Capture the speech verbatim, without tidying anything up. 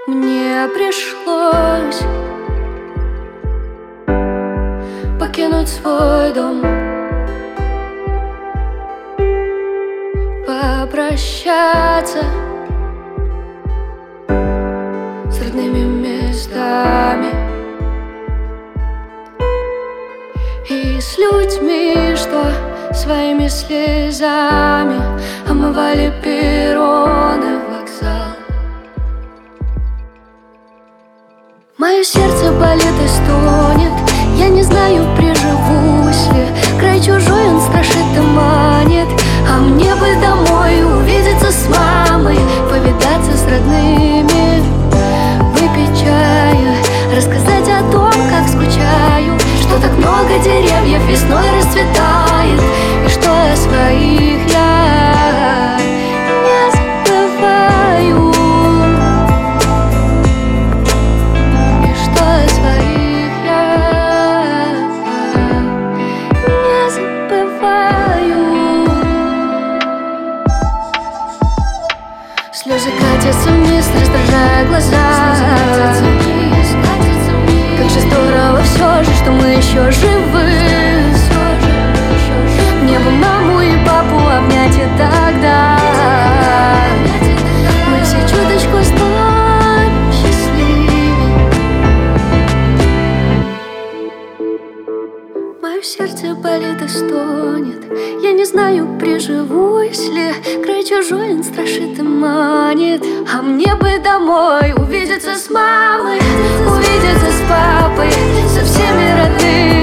Мне пришлось покинуть свой дом, попрощаться с родными местами и с людьми, что своими слезами омывали перроны вокзала. Мое сердце болит и стонет, я не знаю, приживусь ли. Край чужой, он страшит и манит, а мне бы домой увидеться с мамой, повидаться с родными, выпить чаю, рассказать о том, как скучаю, что так много деревьев весной расцветает, и что о своих я не забываю, и что о своих я не забываю. Слезы катятся вниз, раздражая глаза. Как же здорово все же, что мы еще живы. Мне бы маму и папу обнять, и тогда мы все чуточку станем счастливее. Мое сердце болит и стонет, я не знаю, приживусь ли. Край чужой, он страшит и манит, а мне бы домой увидеться с мамой, увидеться с папой, со всеми родными.